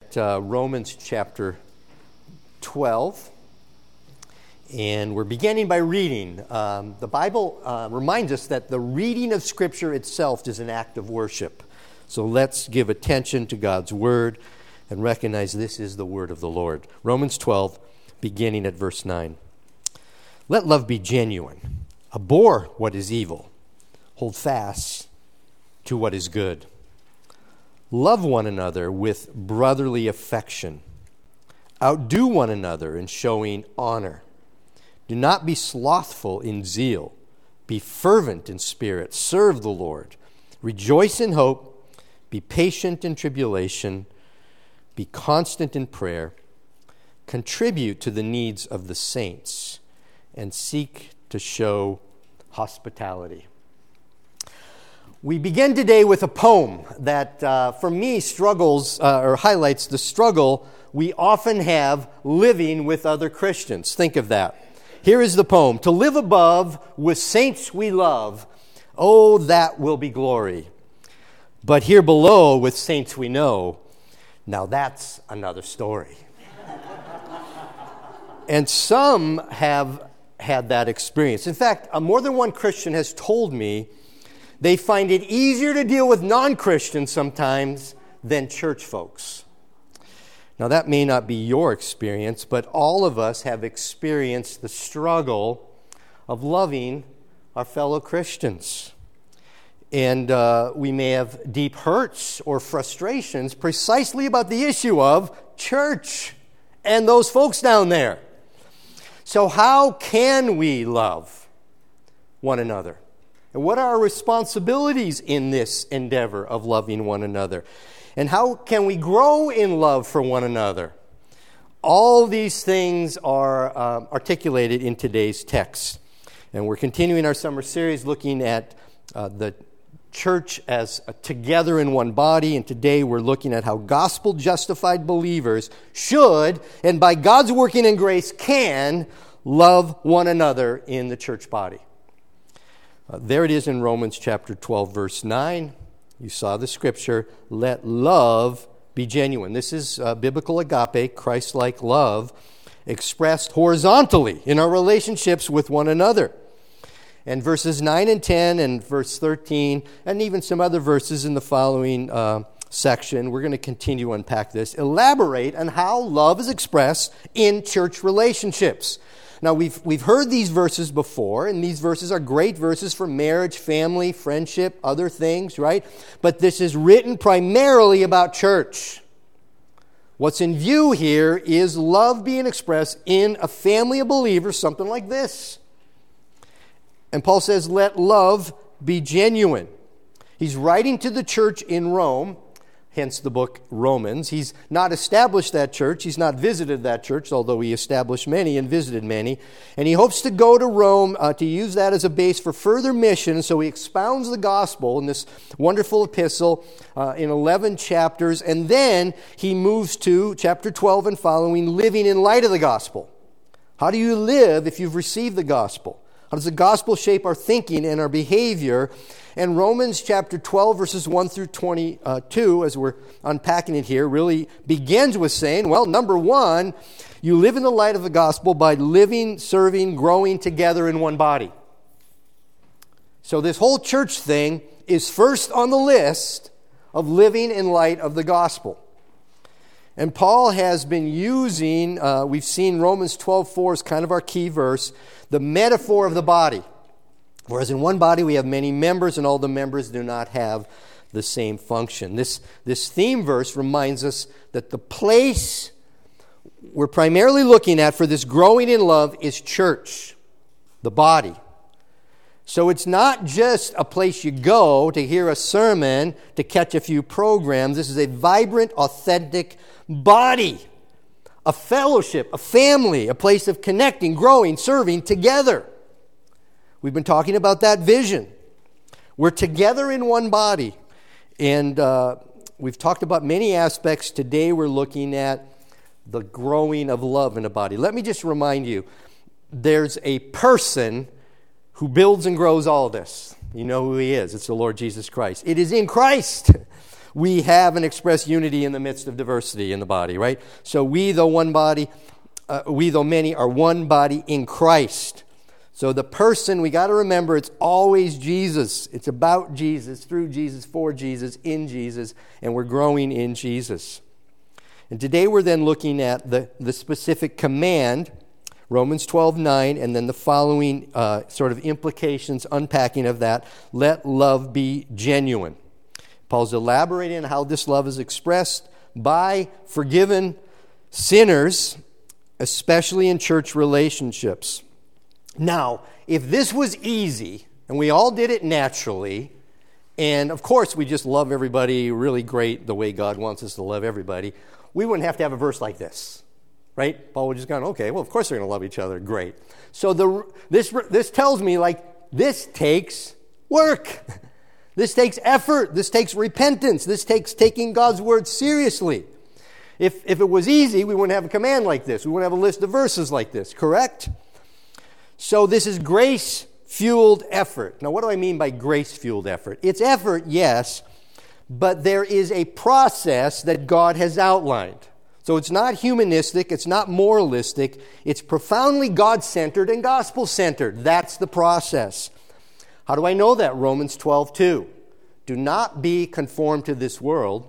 at Romans chapter 12, and we're beginning by reading. The Bible reminds us that the reading of Scripture itself is an act of worship. So let's give attention to God's Word and recognize this is the Word of the Lord. Romans 12, beginning at verse 9. Let love be genuine. Abhor what is evil. Hold fast to what is good. Love one another with brotherly affection. Outdo one another in showing honor. Do not be slothful in zeal. Be fervent in spirit. Serve the Lord. Rejoice in hope. Be patient in tribulation. Be constant in prayer. Contribute to the needs of the saints. And seek to show hospitality. We begin today with a poem that, for me, highlights the struggle we often have living with other Christians. Think of that. Here is the poem. To live above with saints we love, oh, that will be glory. But here below with saints we know, now that's another story. And some have had that experience. In fact, more than one Christian has told me they find it easier to deal with non-Christians sometimes than church folks. Now, that may not be your experience, but all of us have experienced the struggle of loving our fellow Christians. And we may have deep hurts or frustrations precisely about the issue of church and those folks down there. So how can we love one another? And what are our responsibilities in this endeavor of loving one another? And how can we grow in love for one another? All these things are articulated in today's text. And we're continuing our summer series looking at the church as together in one body. And today we're looking at how gospel-justified believers should, and by God's working and grace can, love one another in the church body. There it is in Romans chapter 12, verse 9. You saw the scripture, let love be genuine. This is biblical agape, Christ-like love, expressed horizontally in our relationships with one another. And verses 9 and 10 and verse 13, and even some other verses in the following section, we're going to continue to unpack this, elaborate on how love is expressed in church relationships. Now, we've heard these verses before, and these verses are great verses for marriage, family, friendship, other things, right? But this is written primarily about church. What's in view here is love being expressed in a family of believers, something like this. And Paul says, let love be genuine. He's writing to the church in Rome, hence the book Romans. He's not established that church. He's not visited that church, although he established many and visited many. And he hopes to go to Rome to use that as a base for further mission. So he expounds the gospel in this wonderful epistle in 11 chapters. And then he moves to chapter 12 and following, living in light of the gospel. How do you live if you've received the gospel? How does the gospel shape our thinking and our behavior? And Romans chapter 12, verses 1 through 22, as we're unpacking it here, really begins with saying, well, number one, you live in the light of the gospel by living, serving, growing together in one body. So this whole church thing is first on the list of living in light of the gospel. And Paul has been using, we've seen Romans 12:4 is kind of our key verse, the metaphor of the body. Whereas in one body we have many members, and all the members do not have the same function. This theme verse reminds us that the place we're primarily looking at for this growing in love is church, the body. So it's not just a place you go to hear a sermon, to catch a few programs. This is a vibrant, authentic body, a fellowship, a family, a place of connecting, growing, serving together. We've been talking about that vision. We're together in one body. And we've talked about many aspects. Today we're looking at the growing of love in a body. Let me just remind you, there's a person who builds and grows all this. You know who he is. It's the Lord Jesus Christ. It is in Christ We have and express unity in the midst of diversity in the body, right? So we, though one body, we, though many, are one body in Christ. So the person, we got to remember, it's always Jesus. It's about Jesus, through Jesus, for Jesus, in Jesus, and we're growing in Jesus. And today we're then looking at the specific command, Romans 12:9, and then the following sort of implications, unpacking of that. Let love be genuine. Paul's elaborating on how this love is expressed by forgiven sinners, especially in church relationships. Now, if this was easy, and we all did it naturally, and of course we just love everybody really great the way God wants us to love everybody, we wouldn't have to have a verse like this, right? Paul would just go, okay, well, of course they're going to love each other. Great. So this tells me, like, this takes work. This takes effort. This takes repentance. This takes taking God's word seriously. If it was easy, we wouldn't have a command like this. We wouldn't have a list of verses like this, correct? So this is grace-fueled effort. Now, what do I mean by grace-fueled effort? It's effort, yes, but there is a process that God has outlined. So it's not humanistic, it's not moralistic, it's profoundly God-centered and gospel-centered. That's the process. How do I know that? Romans 12:2. Do not be conformed to this world,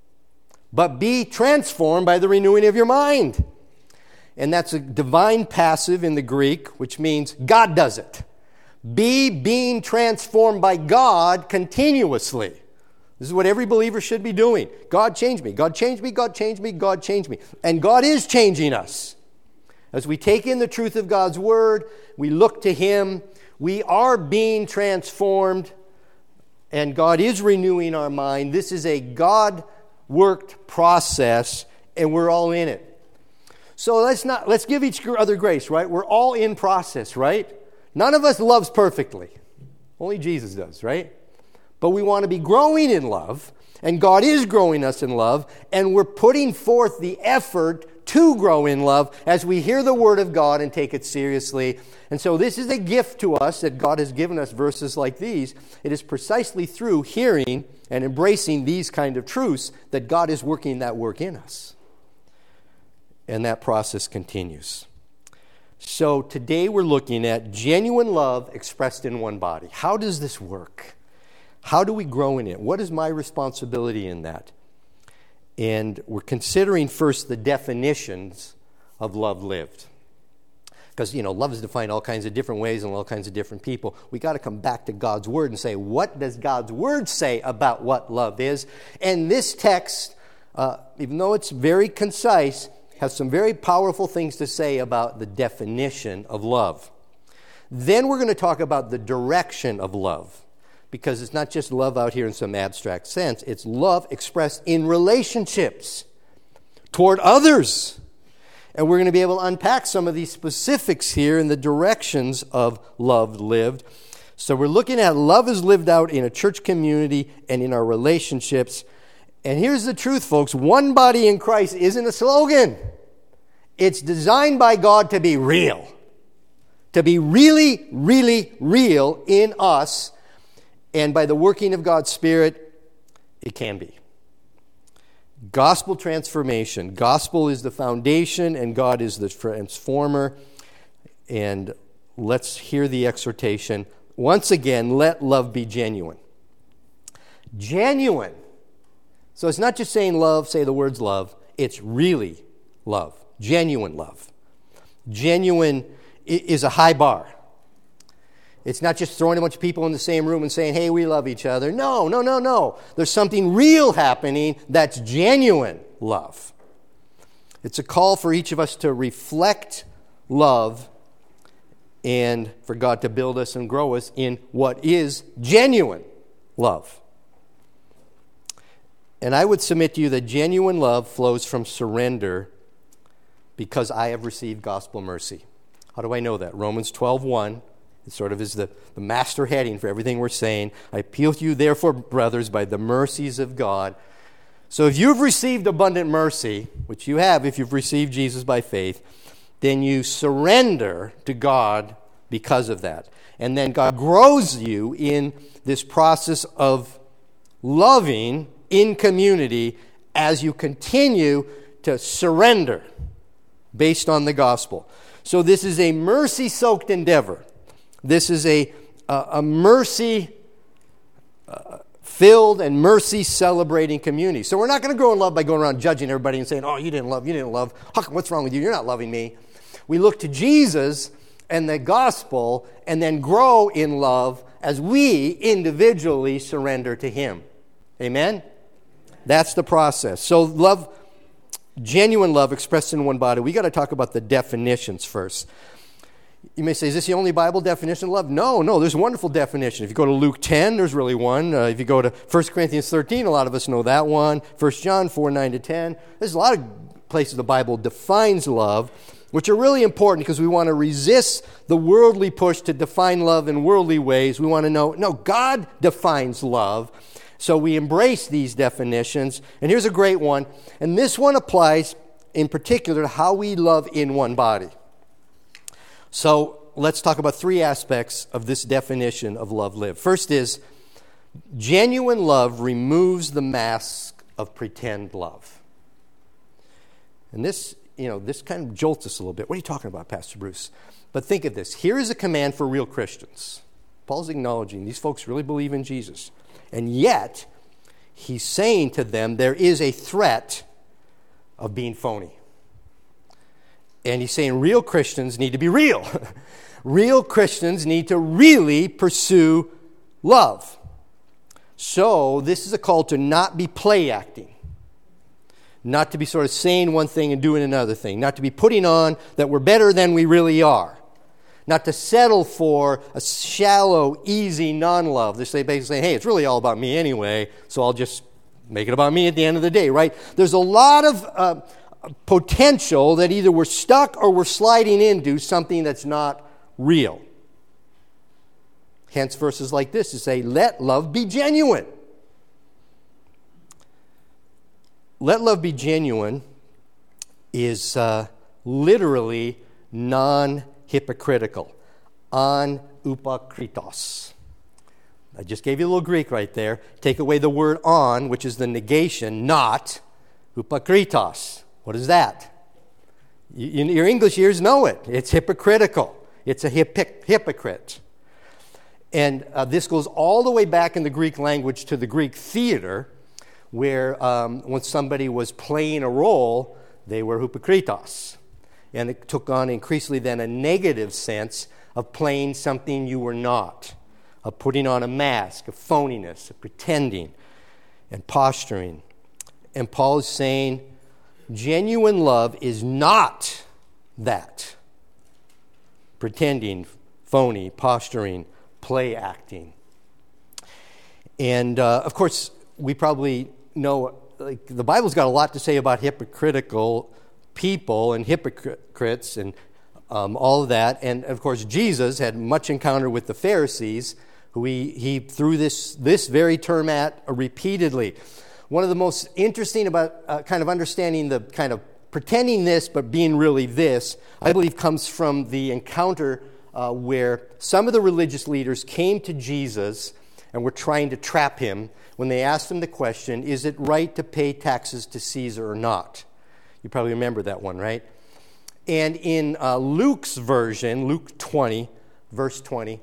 but be transformed by the renewing of your mind. And that's a divine passive in the Greek, which means God does it. Be being transformed by God continuously. This is what every believer should be doing. God changed me. God changed me. God changed me. God changed me. And God is changing us. As we take in the truth of God's word, we look to Him, we are being transformed, and God is renewing our mind. This is a God-worked process, and we're all in it. So let's give each other grace, right? We're all in process, right? None of us loves perfectly. Only Jesus does, right? But we want to be growing in love, and God is growing us in love, and we're putting forth the effort to grow in love as we hear the Word of God and take it seriously. And so this is a gift to us that God has given us verses like these. It is precisely through hearing and embracing these kind of truths that God is working that work in us. And that process continues. So today we're looking at genuine love expressed in one body. How does this work? How do we grow in it? What is my responsibility in that? And we're considering first the definitions of love lived. Because, love is defined all kinds of different ways and all kinds of different people. We got to come back to God's Word and say, what does God's Word say about what love is? And this text, even though it's very concise, has some very powerful things to say about the definition of love. Then we're going to talk about the direction of love. Because it's not just love out here in some abstract sense. It's love expressed in relationships toward others. And we're going to be able to unpack some of these specifics here in the directions of love lived. So we're looking at love is lived out in a church community and in our relationships. And here's the truth, folks. One body in Christ isn't a slogan. It's designed by God to be real. To be really, really real in us. And by the working of God's Spirit, it can be. Gospel transformation. Gospel is the foundation and God is the transformer. And let's hear the exhortation. Once again, let love be genuine. Genuine. So it's not just saying love, say the words love. It's really love. Genuine love. Genuine is a high bar. It's not just throwing a bunch of people in the same room and saying, hey, we love each other. No. There's something real happening that's genuine love. It's a call for each of us to reflect love and for God to build us and grow us in what is genuine love. And I would submit to you that genuine love flows from surrender because I have received gospel mercy. How do I know that? Romans 12:1. It sort of is the master heading for everything we're saying. I appeal to you, therefore, brothers, by the mercies of God. So if you've received abundant mercy, which you have if you've received Jesus by faith, then you surrender to God because of that. And then God grows you in this process of loving in community as you continue to surrender based on the gospel. So this is a mercy-soaked endeavor. This is a mercy-filled and mercy-celebrating community. So we're not going to grow in love by going around judging everybody and saying, oh, you didn't love. What's wrong with you? You're not loving me. We look to Jesus and the gospel and then grow in love as we individually surrender to Him. Amen? That's the process. So love, genuine love expressed in one body. We got to talk about the definitions first. You may say, is this the only Bible definition of love? No, there's a wonderful definition. If you go to Luke 10, there's really one. If you go to 1 Corinthians 13, a lot of us know that one. 1 John 4, 9-10. There's a lot of places the Bible defines love, which are really important because we want to resist the worldly push to define love in worldly ways. We want to know, no, God defines love. So we embrace these definitions. And here's a great one. And this one applies in particular to how we love in one body. So let's talk about three aspects of this definition of love lived. First is, genuine love removes the mask of pretend love. And this kind of jolts us a little bit. What are you talking about, Pastor Bruce? But think of this. Here is a command for real Christians. Paul's acknowledging these folks really believe in Jesus. And yet, he's saying to them there is a threat of being phony. And he's saying real Christians need to be real. Real Christians need to really pursue love. So this is a call to not be play acting. Not to be sort of saying one thing and doing another thing. Not to be putting on that we're better than we really are. Not to settle for a shallow, easy non-love. They're basically saying, hey, it's really all about me anyway, so I'll just make it about me at the end of the day, right? There's a lot of potential that either we're stuck or we're sliding into something that's not real. Hence verses like this to say, let love be genuine. Let love be genuine is literally non-hypocritical. An upakritos. I just gave you a little Greek right there. Take away the word on, which is the negation, not, upakritos. What is that? Your English ears know it. It's hypocritical. It's a hypocrite. And this goes all the way back in the Greek language to the Greek theater, where when somebody was playing a role, they were hypokritos. And it took on increasingly then a negative sense of playing something you were not, of putting on a mask, of phoniness, of pretending and posturing. And Paul is saying, genuine love is not that. Pretending, phony, posturing, play acting. And of course, we probably know, the Bible's got a lot to say about hypocritical people and hypocrites and all of that. And of course, Jesus had much encounter with the Pharisees, who he threw this very term at repeatedly. One of the most interesting about kind of understanding the kind of pretending this but being really this, I believe, comes from the encounter where some of the religious leaders came to Jesus and were trying to trap him when they asked him the question, is it right to pay taxes to Caesar or not? You probably remember that one, right? And in Luke's version, Luke 20, verse 20,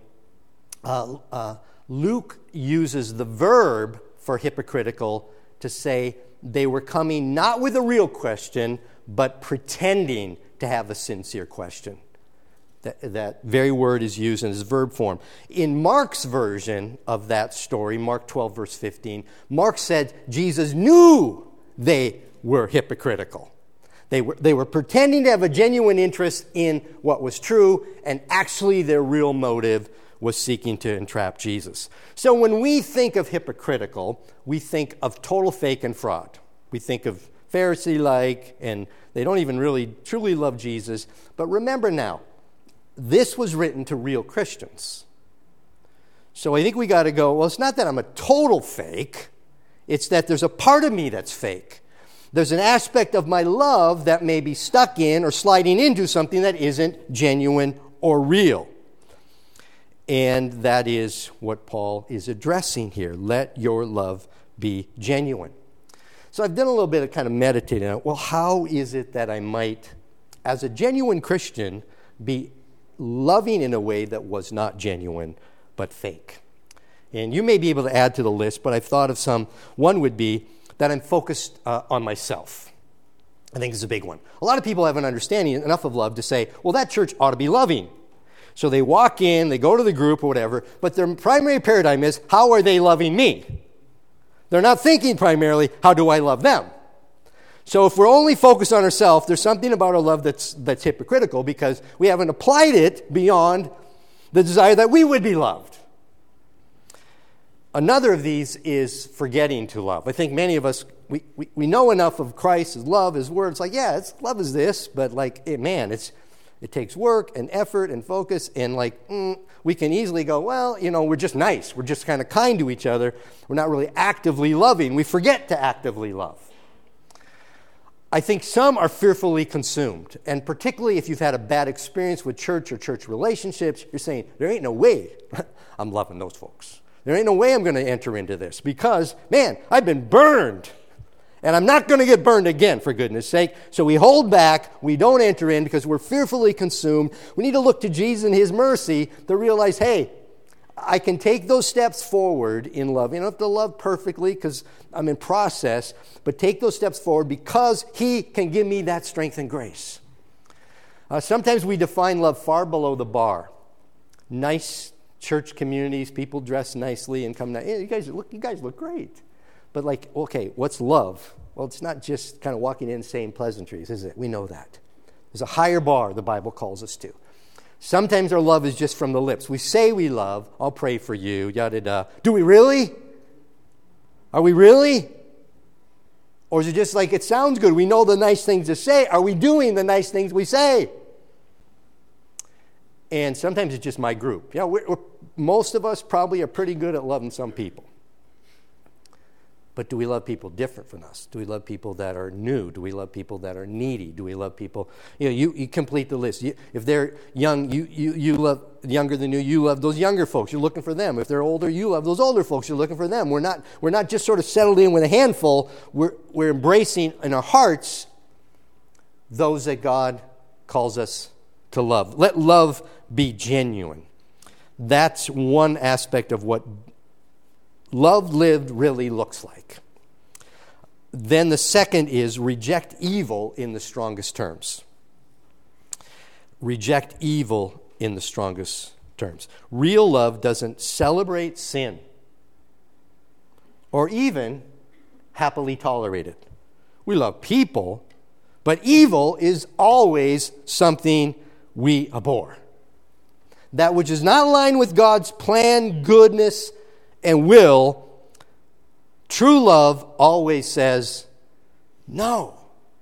Luke uses the verb for hypocritical to say they were coming not with a real question, but pretending to have a sincere question. That very word is used in its verb form. In Mark's version of that story, Mark 12, verse 15, Mark said Jesus knew they were hypocritical. They were pretending to have a genuine interest in what was true, and actually their real motive was seeking to entrap Jesus. So when we think of hypocritical, we think of total fake and fraud. We think of Pharisee-like, and they don't even really truly love Jesus. But remember now, this was written to real Christians. So I think we got to go, well, it's not that I'm a total fake. It's that there's a part of me that's fake. There's an aspect of my love that may be stuck in or sliding into something that isn't genuine or real. And that is what Paul is addressing here. Let your love be genuine. So I've done a little bit of kind of meditating on, well, how is it that I might, as a genuine Christian, be loving in a way that was not genuine but fake? And you may be able to add to the list, but I've thought of some. One would be that I'm focused on myself. I think it's a big one. A lot of people have an understanding enough of love to say, well, that church ought to be loving. So they walk in, they go to the group or whatever, but their primary paradigm is, how are they loving me? They're not thinking primarily, how do I love them? So if we're only focused on ourselves, there's something about our love that's hypocritical because we haven't applied it beyond the desire that we would be loved. Another of these is forgetting to love. I think many of us, we know enough of Christ, His love, His word. It's like, yeah, love is this, but like, it takes work and effort and focus, and we can easily go, well, we're just nice. We're just kind of kind to each other. We're not really actively loving. We forget to actively love. I think some are fearfully consumed, and particularly if you've had a bad experience with church or church relationships, you're saying, there ain't no way I'm loving those folks. There ain't no way I'm going to enter into this because, man, I've been burned. And I'm not going to get burned again, for goodness sake. So we hold back. We don't enter in because we're fearfully consumed. We need to look to Jesus and His mercy to realize, hey, I can take those steps forward in love. You don't have to love perfectly because I'm in process, but take those steps forward because He can give me that strength and grace. Sometimes we define love far below the bar. Nice church communities, people dress nicely and come down. Hey, you guys look great. But okay, what's love? Well, it's not just kind of walking in saying pleasantries, is it? We know that. There's a higher bar the Bible calls us to. Sometimes our love is just from the lips. We say we love, I'll pray for you, yada-da. Do we really? Are we really? Or is it just like it sounds good? We know the nice things to say. Are we doing the nice things we say? And sometimes it's just my group. Most of us probably are pretty good at loving some people. But do we love people different from us? Do we love people that are new? Do we love people that are needy? Do we love people? You complete the list. If they're young, you love younger than you love those younger folks. You're looking for them. If they're older, you love those older folks. You're looking for them. We're not just sort of settled in with a handful. We're embracing in our hearts those that God calls us to love. Let love be genuine. That's one aspect of what love lived really looks like. Then the second is reject evil in the strongest terms. Reject evil in the strongest terms. Real love doesn't celebrate sin or even happily tolerate it. We love people, but evil is always something we abhor. That which is not aligned with God's plan, goodness, and will, true love always says, no.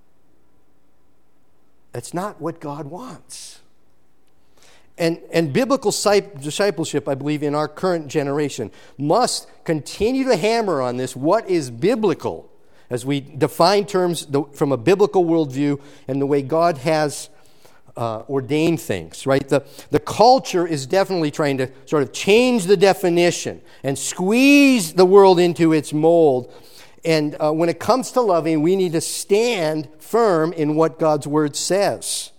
That's not what God wants. And biblical discipleship, I believe, in our current generation must continue to hammer on this, what is biblical, as we define terms from a biblical worldview and the way God has ordained things, right? The culture is definitely trying to sort of change the definition and squeeze the world into its mold. And when it comes to loving, we need to stand firm in what God's Word says.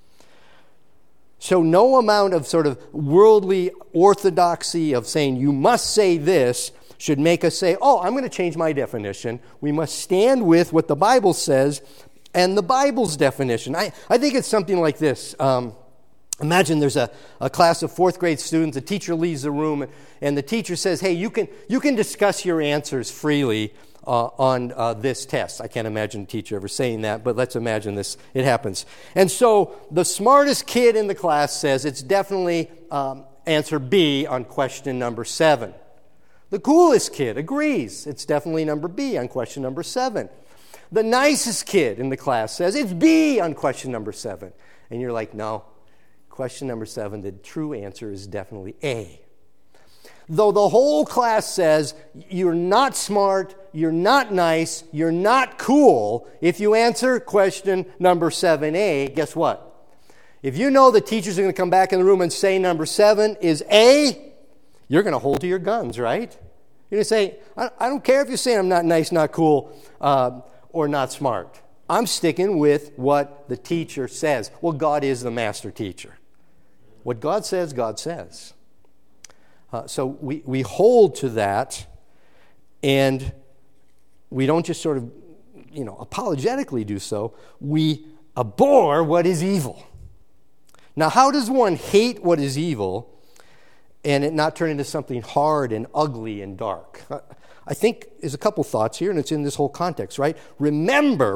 So no amount of sort of worldly orthodoxy of saying you must say this should make us say, oh, I'm going to change my definition. We must stand with what the Bible says and the Bible's definition. I think it's something like this. Imagine there's a class of fourth grade students. The teacher leaves the room, and the teacher says, hey, you can discuss your answers freely on this test. I can't imagine a teacher ever saying that, but let's imagine this. It happens. And so the smartest kid in the class says it's definitely answer B on question number 7. The coolest kid agrees. It's definitely number B on question number 7. The nicest kid in the class says it's B on question number 7. And you're like, no, question number 7, the true answer is definitely A. Though the whole class says you're not smart, you're not nice, you're not cool, if you answer question number 7A, guess what? If you know the teachers are going to come back in the room and say number 7 is A, you're going to hold to your guns, right? You're going to say, I don't care if you're saying I'm not nice, not cool, or not smart. I'm sticking with what the teacher says. Well, God is the master teacher. What God says, God says. So we hold to that, and we don't just sort of, apologetically do so. We abhor what is evil. Now, how does one hate what is evil and it not turn into something hard and ugly and dark? I think there's a couple thoughts here, and it's in this whole context, right? Remember,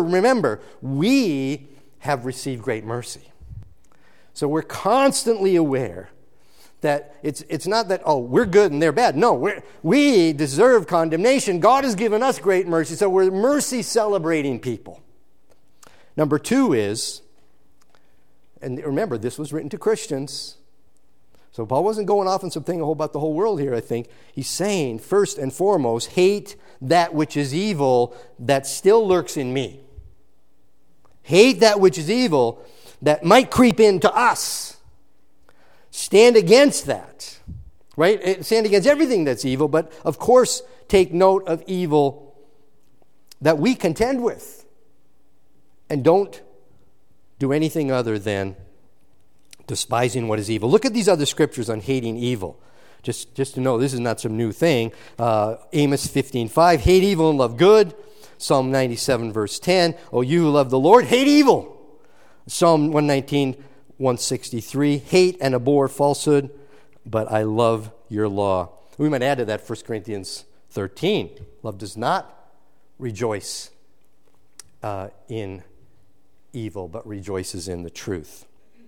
we have received great mercy. So we're constantly aware that it's not that, we're good and they're bad. No, we deserve condemnation. God has given us great mercy, so we're mercy celebrating people. Number two is, and remember, this was written to Christians. So Paul wasn't going off on something about the whole world here, I think. He's saying, first and foremost, hate that which is evil that still lurks in me. Hate that which is evil that might creep into us. Stand against that, right? Stand against everything that's evil, but of course, take note of evil that we contend with. And don't do anything other than despising what is evil. Look at these other scriptures on hating evil. Just to know, this is not some new thing. Amos 15:5, hate evil and love good. Psalm 97, verse 10, oh, you who love the Lord, hate evil. Psalm 119, 163, hate and abhor falsehood, but I love your law. We might add to that 1 Corinthians 13. Love does not rejoice in evil, but rejoices in the truth.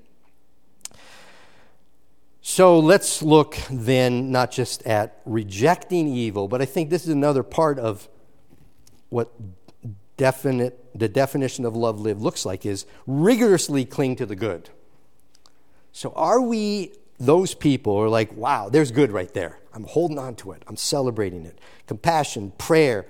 So let's look then not just at rejecting evil, but I think this is another part of what the definition of love lived looks like, is rigorously cling to the good. So are we those people who are like, wow, there's good right there. I'm holding on to it. I'm celebrating it. Compassion, prayer,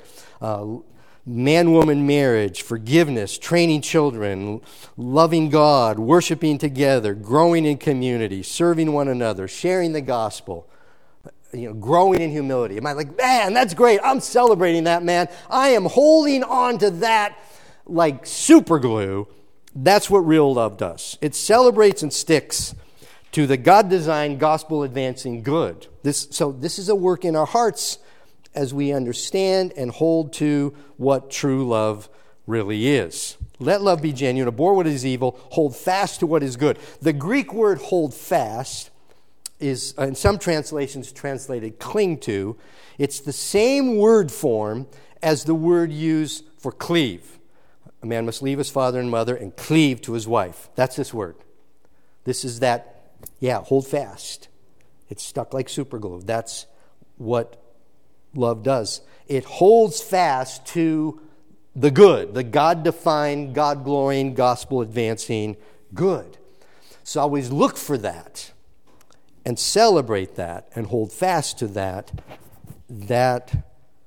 man-woman marriage, forgiveness, training children, loving God, worshiping together, growing in community, serving one another, sharing the gospel, growing in humility. Am I like, man, that's great. I'm celebrating that, man. I am holding on to that like super glue. That's what real love does. It celebrates and sticks to the God-designed, gospel-advancing good. This is a work in our hearts as we understand and hold to what true love really is. Let love be genuine, abhor what is evil, hold fast to what is good. The Greek word hold fast is, in some translations, translated cling to. It's the same word form as the word used for cleave. A man must leave his father and mother and cleave to his wife. That's this word. This is that, hold fast. It's stuck like super glue. That's what love does. It holds fast to the good, the God-defined, God-glorying, gospel-advancing good. So always look for that and celebrate that and hold fast to that. That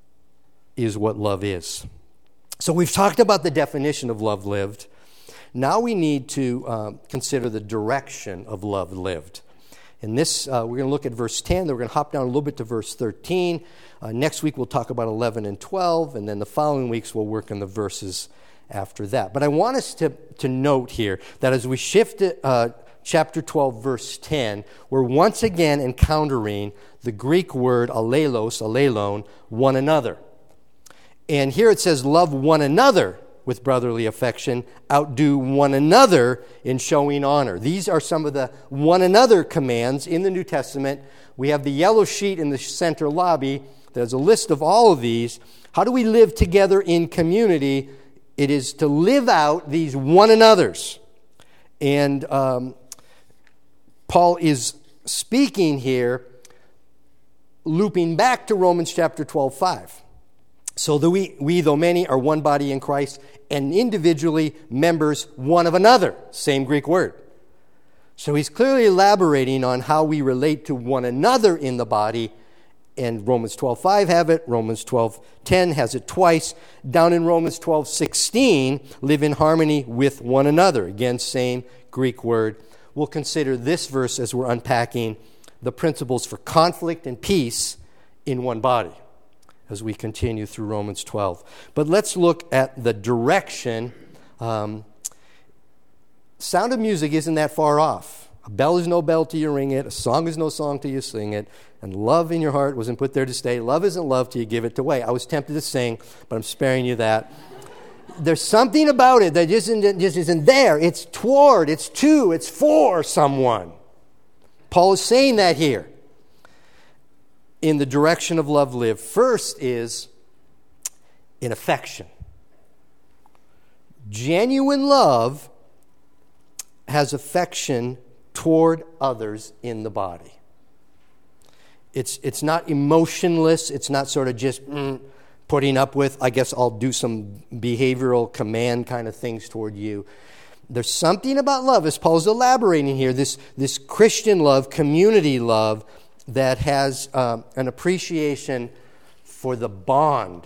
is what love is. So we've talked about the definition of love lived. Now we need to consider the direction of love lived. And this, we're going to look at verse 10. Then we're going to hop down a little bit to verse 13. Next week we'll talk about 11 and 12. And then the following weeks we'll work on the verses after that. But I want us to note here that as we shift to chapter 12, verse 10, we're once again encountering the Greek word allelon, one another. And here it says, love one another with brotherly affection, outdo one another in showing honor. These are some of the one another commands in the New Testament. We have the yellow sheet in the center lobby. There's a list of all of these. How do we live together in community? It is to live out these one another's. And Paul is speaking here, looping back to Romans chapter 12:5. So that we, though many, are one body in Christ, and individually members one of another. Same Greek word. So he's clearly elaborating on how we relate to one another in the body. And Romans 12:5 have it. Romans 12:10 has it twice. Down in Romans 12:16, live in harmony with one another. Again, same Greek word. We'll consider this verse as we're unpacking the principles for conflict and peace in one body as we continue through Romans 12. But let's look at the direction. Sound of music isn't that far off. A bell is no bell till you ring it. A song is no song till you sing it. And love in your heart wasn't put there to stay. Love isn't love till you give it away. I was tempted to sing, but I'm sparing you that. There's something about it that just isn't there. It's toward, it's to, it's for someone. Paul is saying that here. In the direction of love live. First is in affection. Genuine love has affection toward others in the body. It's not emotionless. It's not sort of just putting up with, I guess I'll do some behavioral command kind of things toward you. There's something about love, as Paul's elaborating here, this Christian love, community love, that has an appreciation for the bond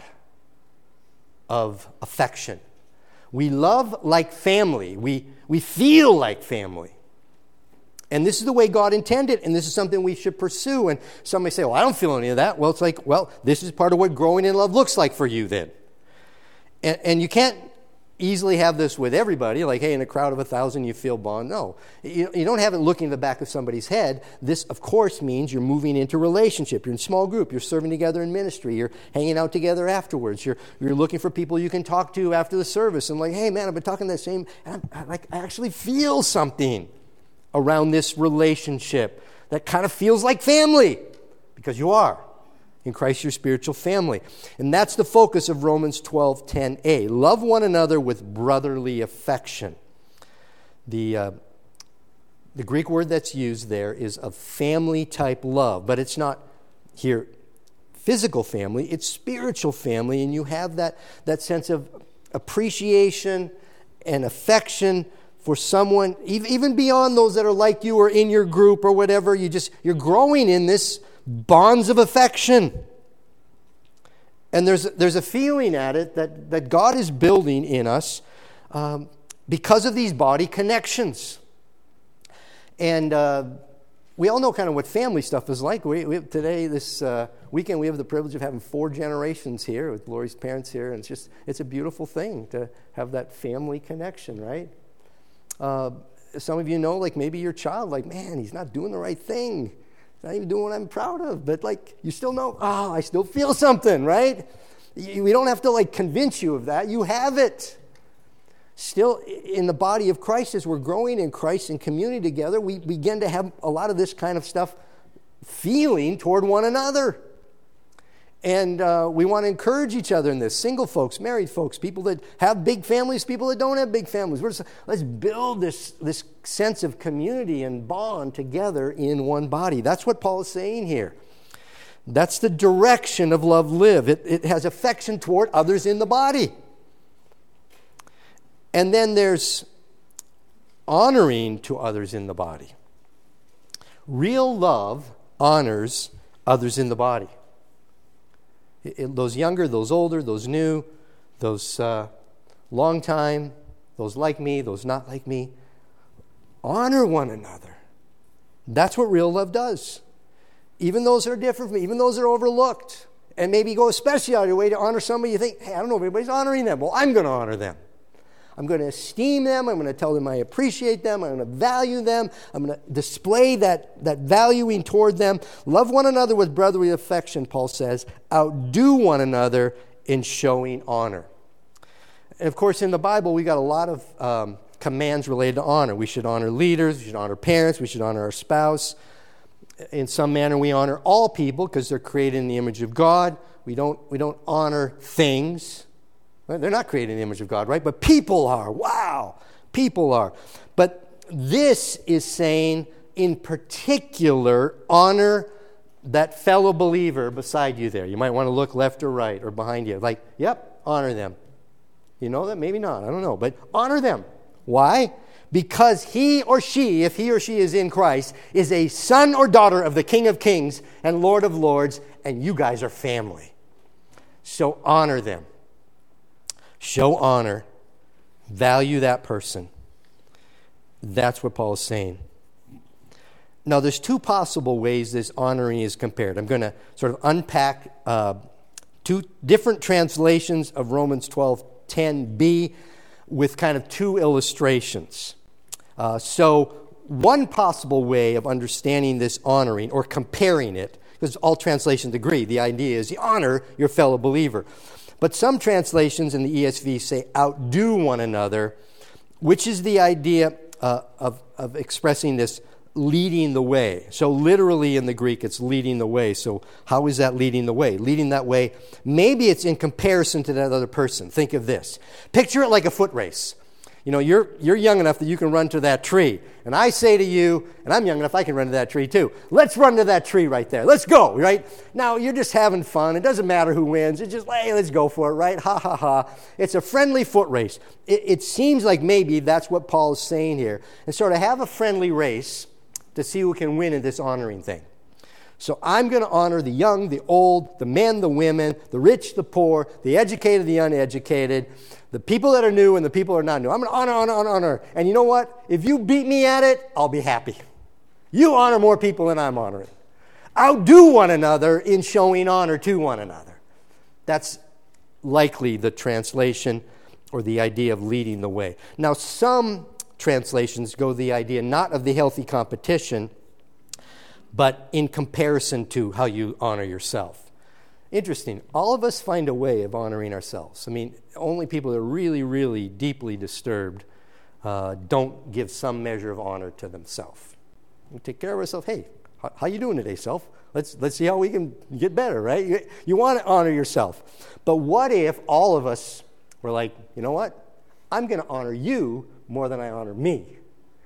of affection. We love like family. We feel like family. And this is the way God intended, and this is something we should pursue. And some may say, well, I don't feel any of that. Well, it's like, well, this is part of what growing in love looks like for you then. And you can't easily have this with everybody, like, hey, in a crowd of 1,000 you feel bond. No, you don't have it looking in the back of somebody's head. This, of course, means you're moving into relationship. You're in small group. You're serving together in ministry. You're hanging out together afterwards. You're looking for people you can talk to after the service. And like, hey, man, I've been talking to that same, and I actually feel something around this relationship that kind of feels like family, because you are. In Christ, your spiritual family. And that's the focus of Romans 12:10a. Love one another with brotherly affection. The Greek word that's used there is a family-type love, but it's not here physical family, it's spiritual family, and you have that sense of appreciation and affection for someone, even beyond those that are like you or in your group or whatever. You're growing in this bonds of affection. And there's a feeling at it that God is building in us because of these body connections. And we all know kind of what family stuff is like. Today, this weekend, we have the privilege of having 4 generations here with Lori's parents here. And it's a beautiful thing to have that family connection, right? Some of you know, like maybe your child, like, man, he's not doing the right thing. Not even doing what I'm proud of, but like you still know, I still feel something, right? We don't have to like convince you of that. You have it. Still in the body of Christ, as we're growing in Christ and community together, we begin to have a lot of this kind of stuff feeling toward one another. And we want to encourage each other in this. Single folks, married folks, people that have big families, people that don't have big families. Let's build this sense of community and bond together in one body. That's what Paul is saying here. That's the direction of love live. It has affection toward others in the body. And then there's honoring to others in the body. Real love honors others in the body. Those younger, those older, those new, those long time, those like me, those not like me. Honor one another. That's what real love does. Even those that are different from me, even those that are overlooked. And maybe go especially out of your way to honor somebody you think, hey, I don't know if everybody's honoring them. Well, I'm going to honor them. I'm going to esteem them. I'm going to tell them I appreciate them. I'm going to value them. I'm going to display that valuing toward them. Love one another with brotherly affection, Paul says. Outdo one another in showing honor. And of course, in the Bible, we got a lot of commands related to honor. We should honor leaders. We should honor parents. We should honor our spouse. In some manner, we honor all people because they're created in the image of God. We don't honor things. They're not created in the image of God, right? But people are. Wow. People are. But this is saying, in particular, honor that fellow believer beside you there. You might want to look left or right or behind you. Like, yep, honor them. You know that? Maybe not. I don't know. But honor them. Why? Because he or she, if he or she is in Christ, is a son or daughter of the King of Kings and Lord of Lords, and you guys are family. So honor them. Show honor. Value that person. That's what Paul is saying. Now, there's two possible ways this honoring is compared. I'm going to sort of unpack two different translations of Romans 12:10b with kind of two illustrations. So one possible way of understanding this honoring or comparing it, because all translations agree, the idea is you honor your fellow believer. But some translations in the ESV say outdo one another, which is the idea of expressing this leading the way. So literally in the Greek, it's leading the way. So how is that leading the way? Leading that way, maybe it's in comparison to that other person. Think of this. Picture it like a foot race. You know, you're young enough that you can run to that tree. And I say to you, and I'm young enough I can run to that tree too. Let's run to that tree right there. Let's go, right? Now, you're just having fun. It doesn't matter who wins. It's just, hey, let's go for it, right? Ha, ha, ha. It's a friendly foot race. It seems like maybe that's what Paul is saying here. And sort of have a friendly race to see who can win in this honoring thing. So I'm going to honor the young, the old, the men, the women, the rich, the poor, the educated, the uneducated, the people that are new and the people that are not new. I'm going to honor. And you know what? If you beat me at it, I'll be happy. You honor more people than I'm honoring. Outdo one another in showing honor to one another. That's likely the translation or the idea of leading the way. Now, some translations go the idea not of the healthy competition, but in comparison to how you honor yourself. Interesting. All of us find a way of honoring ourselves. I mean, only people that are really, really deeply disturbed don't give some measure of honor to themselves. We take care of ourselves. Hey, how you doing today, self? Let's see how we can get better, right? You want to honor yourself. But what if all of us were like, you know what? I'm going to honor you more than I honor me.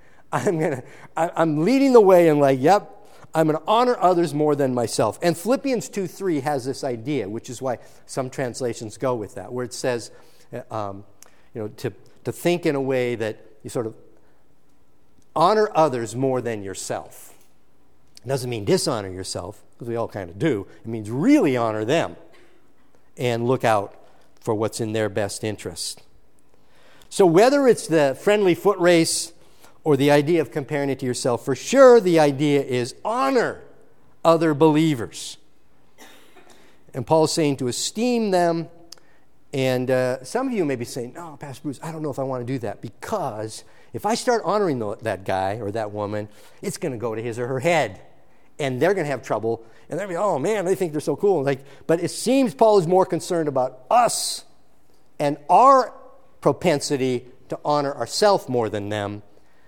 I'm leading the way and like, yep, I'm going to honor others more than myself. And Philippians 2:3 has this idea, which is why some translations go with that, where it says, to think in a way that you sort of honor others more than yourself. It doesn't mean dishonor yourself, because we all kind of do. It means really honor them and look out for what's in their best interest. So whether it's the friendly foot race or the idea of comparing it to yourself, for sure the idea is honor other believers. And Paul's saying to esteem them. And some of you may be saying, no, Pastor Bruce, I don't know if I want to do that, because if I start honoring that guy or that woman, it's going to go to his or her head. And they're going to have trouble. And they're going to be, oh, man, they think they're so cool. But it seems Paul is more concerned about us and our propensity to honor ourselves more than them.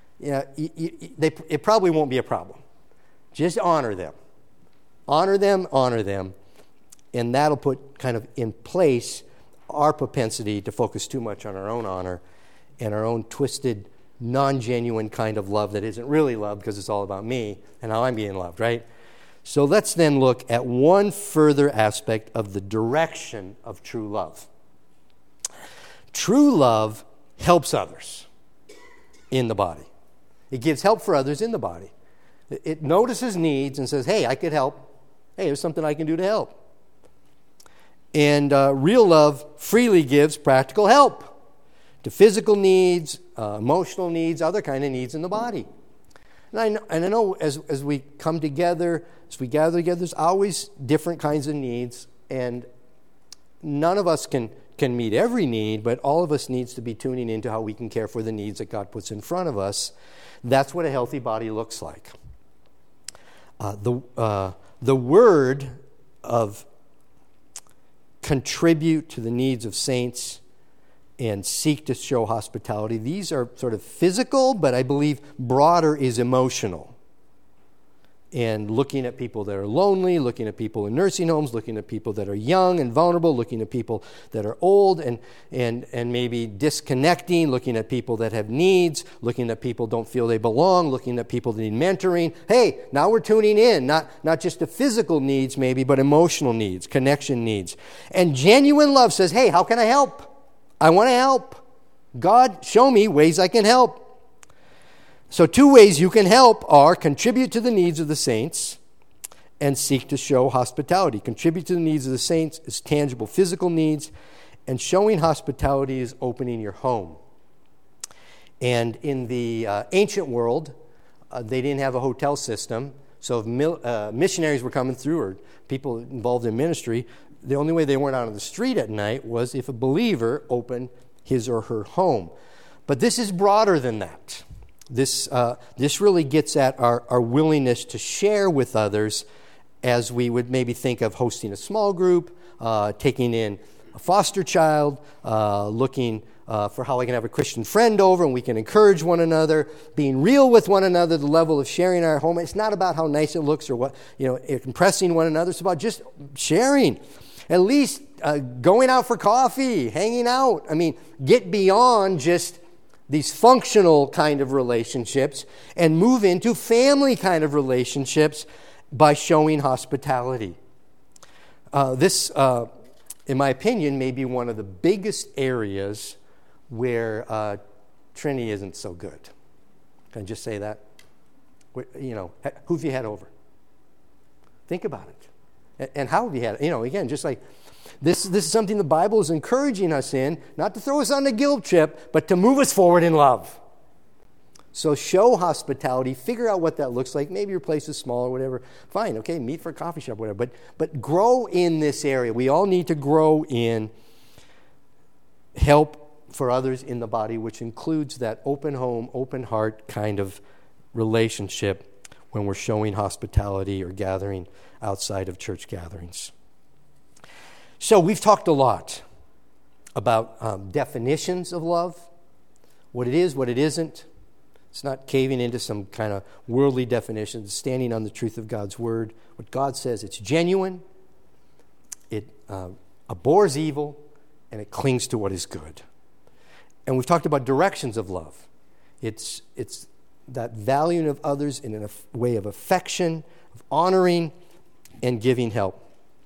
It probably won't be a problem. Just honor them. Honor them. And that'll put kind of in place our propensity to focus too much on our own honor and our own twisted, non-genuine kind of love that isn't really love because it's all about me and how I'm being loved, right? So let's then look at one further aspect of the direction of true love. True love helps others in the body. It gives help for others in the body. It notices needs and says, hey, I could help. Hey, there's something I can do to help. And real love freely gives practical help to physical needs, emotional needs, other kind of needs in the body. And I know as we come together, as we gather together, there's always different kinds of needs, and none of us can meet every need, but all of us needs to be tuning into how we can care for the needs that God puts in front of us. That's what a healthy body looks like. The word of contribute to the needs of saints and seek to show hospitality, these are sort of physical, but I believe broader is emotional. And looking at people that are lonely, looking at people in nursing homes, looking at people that are young and vulnerable, looking at people that are old and maybe disconnecting, looking at people that have needs, looking at people don't feel they belong, looking at people that need mentoring. Hey, now we're tuning in, not just to physical needs maybe, but emotional needs, connection needs. And genuine love says, hey, how can I help? I want to help. God, show me ways I can help. So 2 ways you can help are contribute to the needs of the saints and seek to show hospitality. Contribute to the needs of the saints is tangible physical needs, and showing hospitality is opening your home. And in the ancient world, they didn't have a hotel system. So if missionaries were coming through or people involved in ministry, the only way they weren't out on the street at night was if a believer opened his or her home. But this is broader than that. This really gets at our willingness to share with others, as we would maybe think of hosting a small group, taking in a foster child, looking for how I can have a Christian friend over and we can encourage one another, being real with one another, the level of sharing our home. It's not about how nice it looks or what, impressing one another. It's about just sharing. At least going out for coffee, hanging out. I mean, get beyond just these functional kind of relationships and move into family kind of relationships by showing hospitality. This, in my opinion, may be one of the biggest areas where Trinity isn't so good. Can I just say that? Who have you had over? Think about it. And how have you had it? Again, just like this is something the Bible is encouraging us in, not to throw us on the guilt trip, but to move us forward in love. So show hospitality, figure out what that looks like. Maybe your place is small or whatever. Fine, okay, meet for a coffee shop, whatever. But grow in this area. We all need to grow in help for others in the body, which includes that open home, open heart kind of relationship when we're showing hospitality or gathering outside of church gatherings. So we've talked a lot about definitions of love, what it is, what it isn't. It's not caving into some kind of worldly definition. It's standing on the truth of God's word. What God says, it's genuine, it abhors evil, and it clings to what is good. And we've talked about directions of love. It's that valuing of others in a way of affection, of honoring, and giving help.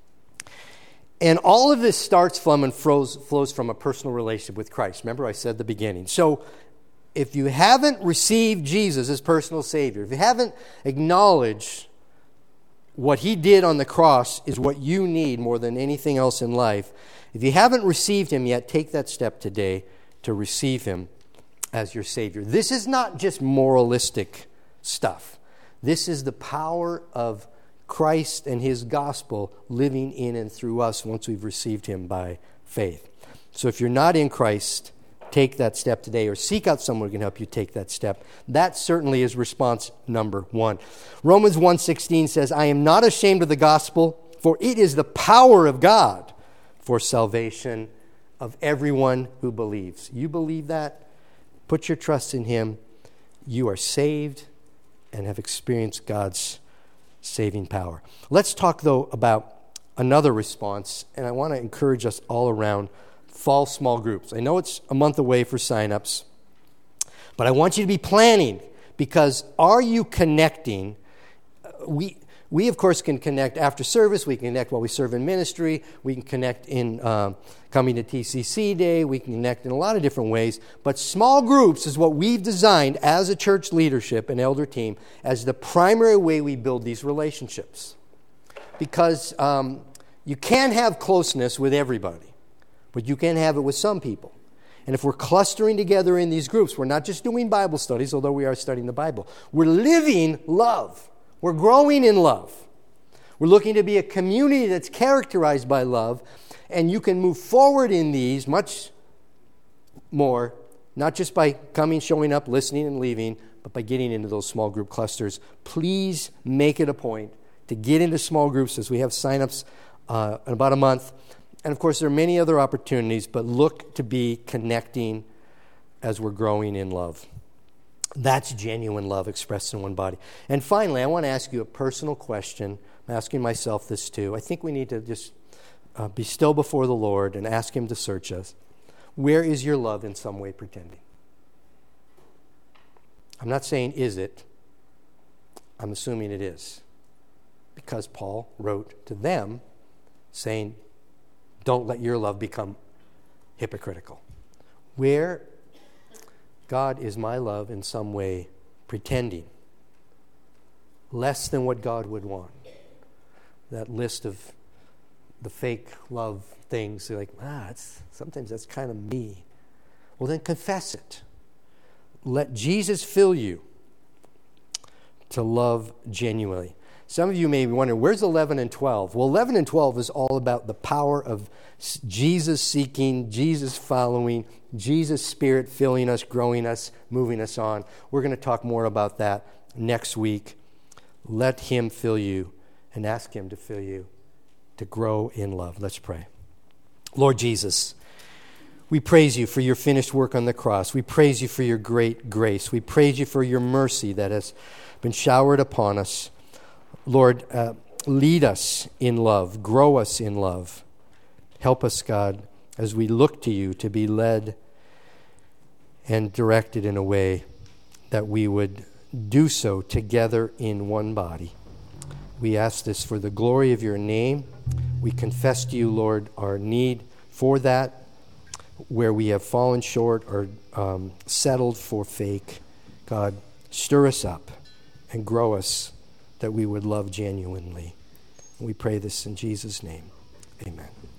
And all of this starts from and flows from a personal relationship with Christ. Remember, I said at the beginning. So if you haven't received Jesus as personal Savior, if you haven't acknowledged what He did on the cross is what you need more than anything else in life, if you haven't received Him yet, take that step today to receive Him as your Savior. This is not just moralistic stuff. This is the power of Christ and His gospel living in and through us once we've received Him by faith. So if you're not in Christ, take that step today, or seek out someone who can help you take that step. That certainly is response number one. Romans 1:16 says, I am not ashamed of the gospel, for it is the power of God for salvation of everyone who believes. You believe that? Put your trust in Him. You are saved and have experienced God's saving power. Let's talk, though, about another response, and I want to encourage us all around fall small groups. I know it's a month away for signups, but I want you to be planning, because are you connecting? We of course, can connect after service. We can connect while we serve in ministry. We can connect in coming to TCC Day. We can connect in a lot of different ways. But small groups is what we've designed as a church leadership and elder team as the primary way we build these relationships. Because you can't have closeness with everybody, but you can have it with some people. And if we're clustering together in these groups, we're not just doing Bible studies, although we are studying the Bible. We're living love. We're growing in love. We're looking to be a community that's characterized by love, and you can move forward in these much more, not just by coming, showing up, listening, and leaving, but by getting into those small group clusters. Please make it a point to get into small groups, as we have signups in about a month. And of course, there are many other opportunities, but look to be connecting as we're growing in love. That's genuine love expressed in one body. And finally, I want to ask you a personal question. I'm asking myself this too. I think we need to just be still before the Lord and ask Him to search us. Where is your love in some way pretending? I'm not saying is it. I'm assuming it is. Because Paul wrote to them saying, don't let your love become hypocritical. Where, God, is my love in some way pretending? Less than what God would want. That list of the fake love things, they're like, sometimes that's kind of me. Well, then confess it. Let Jesus fill you to love genuinely. Some of you may be wondering, where's 11 and 12? Well, 11 and 12 is all about the power of Jesus seeking, Jesus following, Jesus' Spirit filling us, growing us, moving us on. We're going to talk more about that next week. Let Him fill you and ask Him to fill you to grow in love. Let's pray. Lord Jesus, we praise You for Your finished work on the cross. We praise You for Your great grace. We praise You for Your mercy that has been showered upon us. Lord, lead us in love. Grow us in love. Help us, God, as we look to You to be led and directed in a way that we would do so together in one body. We ask this for the glory of Your name. We confess to You, Lord, our need for that, where we have fallen short or settled for fake. God, stir us up and grow us that we would love genuinely. We pray this in Jesus' name. Amen.